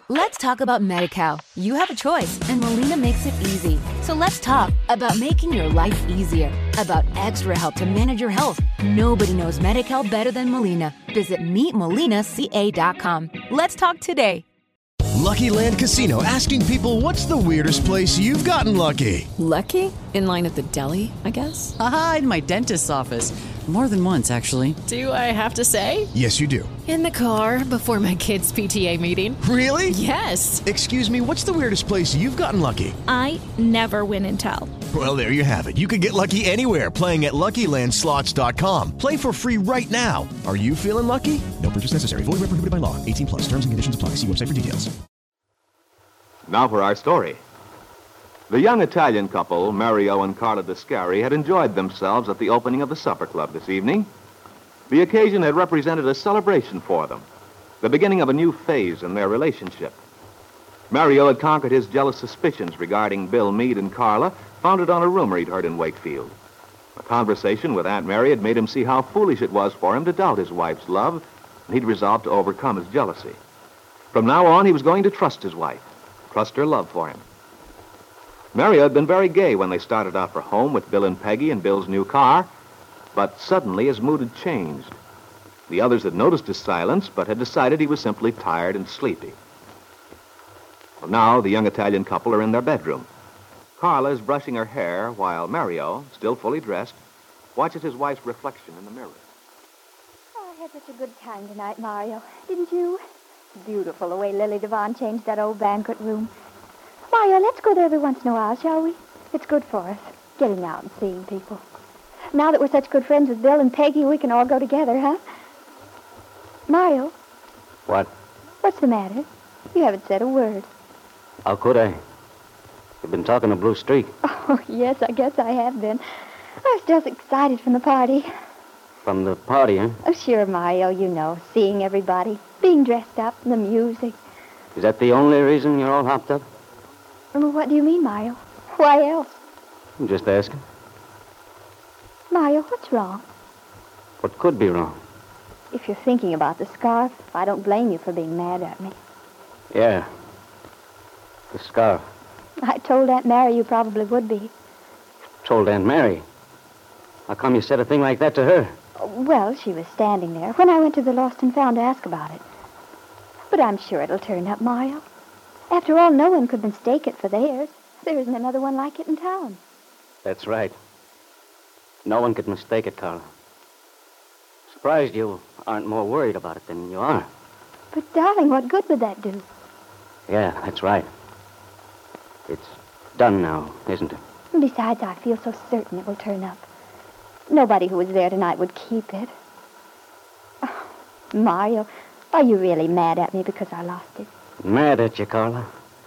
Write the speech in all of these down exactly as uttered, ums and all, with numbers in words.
Let's talk about Medi-Cal. You have a choice, and Molina makes it easy. So let's talk about making your life easier, about extra help to manage your health. Nobody knows Medi-Cal better than Molina. Visit meet molina c a dot com. Let's talk today. Lucky Land Casino, asking people, what's the weirdest place you've gotten lucky? Lucky? In line at the deli, I guess? Aha, in my dentist's office. More than once, actually. Do I have to say? Yes, you do. In the car before my kids' P T A meeting. Really? Yes. Excuse me, what's the weirdest place you've gotten lucky? I never win and tell. Well, there you have it. You can get lucky anywhere, playing at Lucky Land Slots dot com. Play for free right now. Are you feeling lucky? No purchase necessary. Void where prohibited by law. eighteen plus. Terms and conditions apply. See website for details. Now for our story. The young Italian couple, Mario and Carla Descari, had enjoyed themselves at the opening of the supper club this evening. The occasion had represented a celebration for them, the beginning of a new phase in their relationship. Mario had conquered his jealous suspicions regarding Bill Meade and Carla, founded on a rumor he'd heard in Wakefield. A conversation with Aunt Mary had made him see how foolish it was for him to doubt his wife's love, and he'd resolved to overcome his jealousy. From now on, he was going to trust his wife, trust her love for him. Mario had been very gay when they started out for home with Bill and Peggy in Bill's new car, but suddenly his mood had changed. The others had noticed his silence, but had decided he was simply tired and sleepy. Well, now the young Italian couple are in their bedroom. Carla is brushing her hair while Mario, still fully dressed, watches his wife's reflection in the mirror. Oh, I had such a good time tonight, Mario. Didn't you? Beautiful the way Lily Devon changed that old banquet room. Mario, let's go there every once in a while, shall we? It's good for us, getting out and seeing people. Now that we're such good friends with Bill and Peggy, we can all go together, huh? Mario? What? What's the matter? You haven't said a word. How could I? You've been talking to Blue Streak. Oh, yes, I guess I have been. I was just excited from the party. From the party, huh? Oh, sure, Mario, you know, seeing everybody, being dressed up, and the music. Is that the only reason you're all hopped up? Well, what do you mean, Mario? Why else? I'm just asking. Mario, what's wrong? What could be wrong? If you're thinking about the scarf, I don't blame you for being mad at me. Yeah. The scarf. I told Aunt Mary you probably would be. Told Aunt Mary? How come you said a thing like that to her? Well, she was standing there when I went to the Lost and Found to ask about it. But I'm sure it'll turn up, Mario. After all, no one could mistake it for theirs. There isn't another one like it in town. That's right. No one could mistake it, Carla. Surprised you aren't more worried about it than you are. But, darling, what good would that do? Yeah, that's right. It's done now, isn't it? Besides, I feel so certain it will turn up. Nobody who was there tonight would keep it. Oh, Mario, are you really mad at me because I lost it? Mad at you, Carla?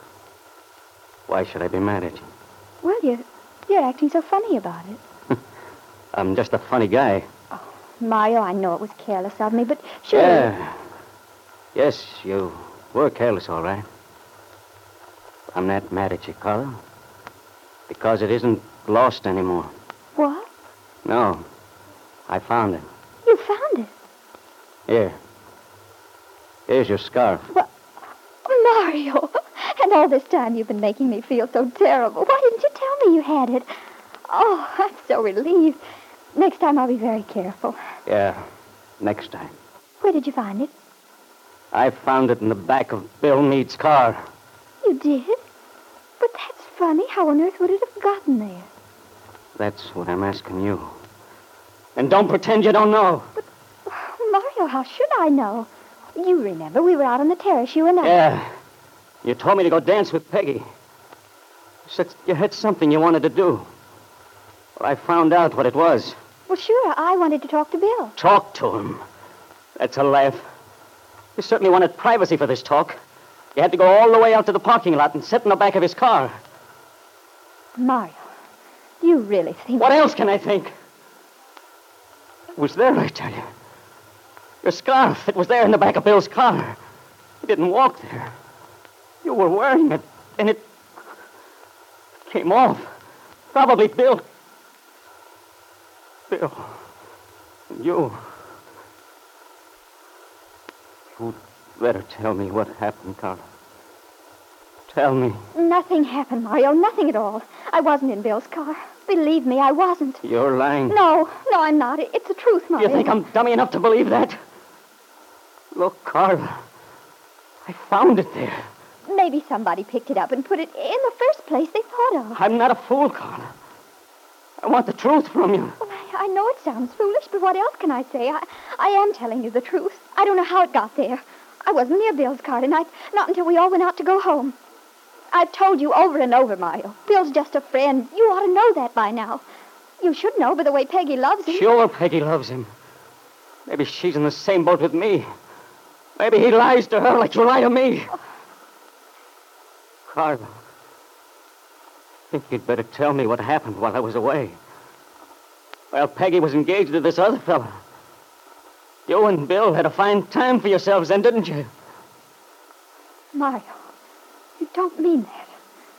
Why should I be mad at you? Well, you're, you're acting so funny about it. I'm just a funny guy. Oh, Mario, I know it was careless of me, but sure... Yeah. Yes, you were careless, all right. I'm not mad at you, Carla. Because it isn't lost anymore. What? No. I found it. You found it? Here. Here's your scarf. What? Mario, and all this time you've been making me feel so terrible. Why didn't you tell me you had it? Oh, I'm so relieved. Next time I'll be very careful. Yeah, next time. Where did you find it? I found it in the back of Bill Meade's car. You did? But that's funny. How on earth would it have gotten there? That's what I'm asking you. And don't pretend you don't know. But, Mario, how should I know? You remember we were out on the terrace, you and I. Yeah. You told me to go dance with Peggy. You said you had something you wanted to do. Well, I found out what it was. Well, sure, I wanted to talk to Bill. Talk to him? That's a laugh. You certainly wanted privacy for this talk. You had to go all the way out to the parking lot and sit in the back of his car. Mario, do you really think... What else can I think? It was there, I tell you. Your scarf, it was there in the back of Bill's car. You didn't walk there. You were wearing it, and it came off. Probably Bill. Bill. And you. You'd better tell me what happened, Carla. Tell me. Nothing happened, Mario. Nothing at all. I wasn't in Bill's car. Believe me, I wasn't. You're lying. No, no, I'm not. It- It's the truth, Mario. You think I'm dummy enough to believe that? Look, Carla. I found it there. Maybe somebody picked it up and put it in the first place they thought of. I'm not a fool, Carla. I want the truth from you. Well, I, I know it sounds foolish, but what else can I say? I, I am telling you the truth. I don't know how it got there. I wasn't near Bill's car tonight, not until we all went out to go home. I've told you over and over, Mario. Bill's just a friend. You ought to know that by now. You should know by the way Peggy loves him. Sure, Peggy loves him. Maybe she's in the same boat with me. Maybe he lies to her like you lie to me. Oh. Carla, I think you'd better tell me what happened while I was away. Well, Peggy was engaged to this other fella. You and Bill had a fine time for yourselves then, didn't you? Mario, you don't mean that.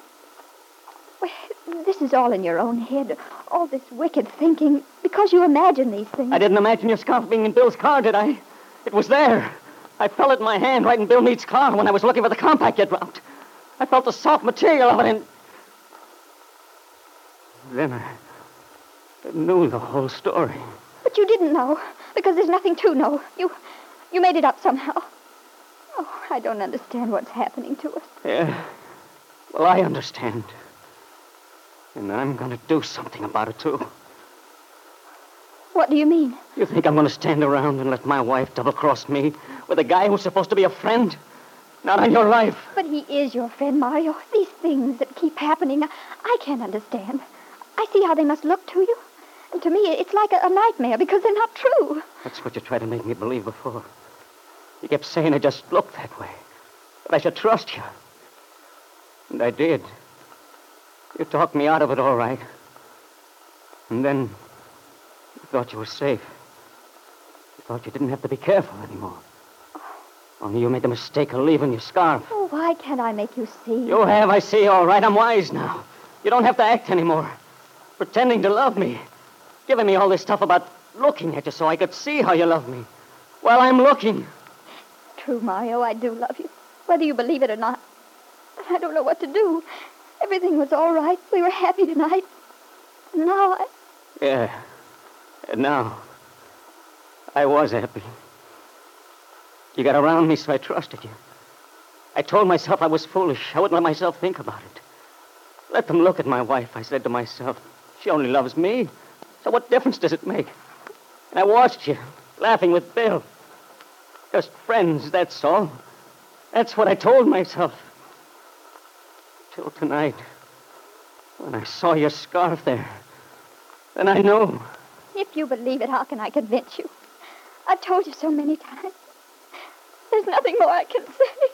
Well, this is all in your own head. All this wicked thinking because you imagine these things. I didn't imagine your scarf being in Bill's car, did I? It was there. I felt it in my hand right in Bill Meade's car when I was looking for the compact you dropped. I felt the soft material of it and... Then I... I knew the whole story. But you didn't know, because there's nothing to know. You... you made it up somehow. Oh, I don't understand what's happening to us. Yeah. Well, I understand. And I'm going to do something about it, too. What do you mean? You think I'm going to stand around and let my wife double-cross me with a guy who's supposed to be a friend? Not on your life. But he is your friend, Mario. These things that keep happening, I can't understand. I see how they must look to you. And to me, it's like a, a nightmare because they're not true. That's what you tried to make me believe before. You kept saying it just looked that way. That I should trust you. And I did. You talked me out of it all right. And then you thought you were safe. You thought you didn't have to be careful anymore. Only you made the mistake of leaving your scarf. Oh, why can't I make you see? You have, I see, all right. I'm wise now. You don't have to act anymore. Pretending to love me. Giving me all this stuff about looking at you so I could see how you love me. Well, I'm looking. True, Mario, I do love you. Whether you believe it or not. But I don't know what to do. Everything was all right. We were happy tonight. And now I... Yeah. And now, I was happy. You got around me, so I trusted you. I told myself I was foolish. I wouldn't let myself think about it. Let them look at my wife, I said to myself. She only loves me. So what difference does it make? And I watched you, laughing with Bill. Just friends, that's all. That's what I told myself. Till tonight, when I saw your scarf there. Then I knew. If you believe it, how can I convince you? I've told you so many times. There's nothing more I can say.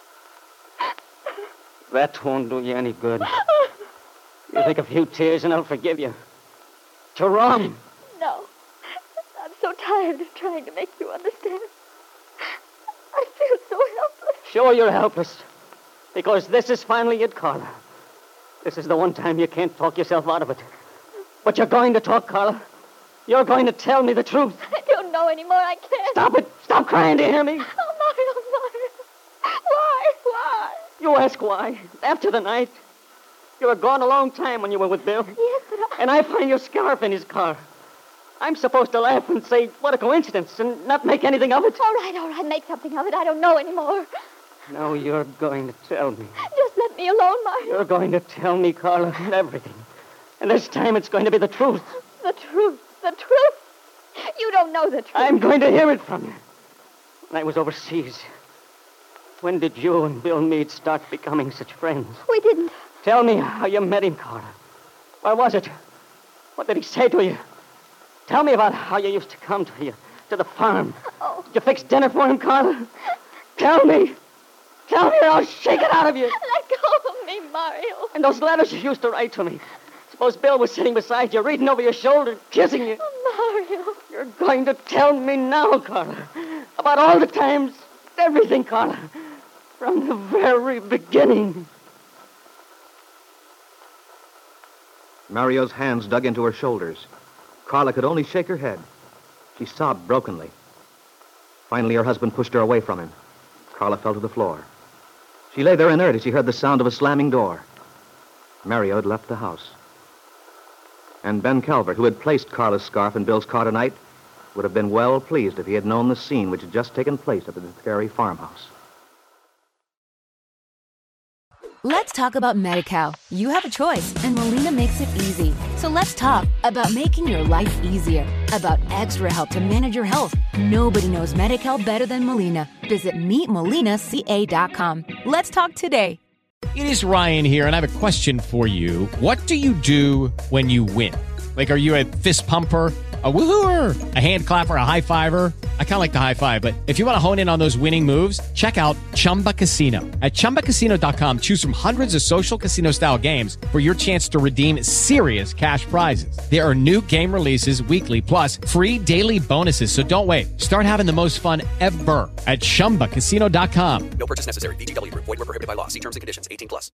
That won't do you any good. You think a few tears and I'll forgive you. But you're wrong. No. I'm so tired of trying to make you understand. I feel so helpless. Sure you're helpless. Because this is finally it, Carla. This is the one time you can't talk yourself out of it. But you're going to talk, Carla. You're going to tell me the truth. I don't know anymore. I can't. Stop it. Stop crying. Do you hear me? Oh, Mario, Mario. Why? Why? You ask why. After the night. You were gone a long time when you were with Bill. Yes, but I... And I find your scarf in his car. I'm supposed to laugh and say, what a coincidence, and not make anything of it. All right, all right. Make something of it. I don't know anymore. Now you're going to tell me. Just let me alone, Mario. You're going to tell me, Carla, everything. And this time it's going to be the truth. The truth. The truth. You don't know the truth. I'm going to hear it from you. When I was overseas, when did you and Bill Meade start becoming such friends? We didn't. Tell me how you met him, Carla. Where was it? What did he say to you? Tell me about how you used to come to you, to the farm. Oh. Did you fix dinner for him, Carla? Tell me. Tell me or I'll shake it out of you. Let go of me, Mario. And those letters you used to write to me. Suppose Bill was sitting beside you, reading over your shoulder, kissing you. Oh, Mario. You're going to tell me now, Carla, about all the times, everything, Carla, from the very beginning. Mario's hands dug into her shoulders. Carla could only shake her head. She sobbed brokenly. Finally, her husband pushed her away from him. Carla fell to the floor. She lay there inert as she heard the sound of a slamming door. Mario had left the house. And Ben Calvert, who had placed Carla's scarf in Bill's car tonight, would have been well pleased if he had known the scene which had just taken place at the Descari farmhouse. Let's talk about Medi-Cal. You have a choice, and Molina makes it easy. So let's talk about making your life easier, about extra help to manage your health. Nobody knows Medi-Cal better than Molina. Visit meet molina c a dot com. Let's talk today. It is Ryan here, and I have a question for you. What do you do when you win? Like, are you a fist pumper, a woohooer, a hand clapper, a high fiver? I kind of like the high five, but if you want to hone in on those winning moves, check out Chumba Casino. At chumba casino dot com, choose from hundreds of social casino-style games for your chance to redeem serious cash prizes. There are new game releases weekly, plus free daily bonuses, so don't wait. Start having the most fun ever at chumba casino dot com. No purchase necessary. V G W Group. Void where prohibited by law. See terms and conditions. eighteen plus.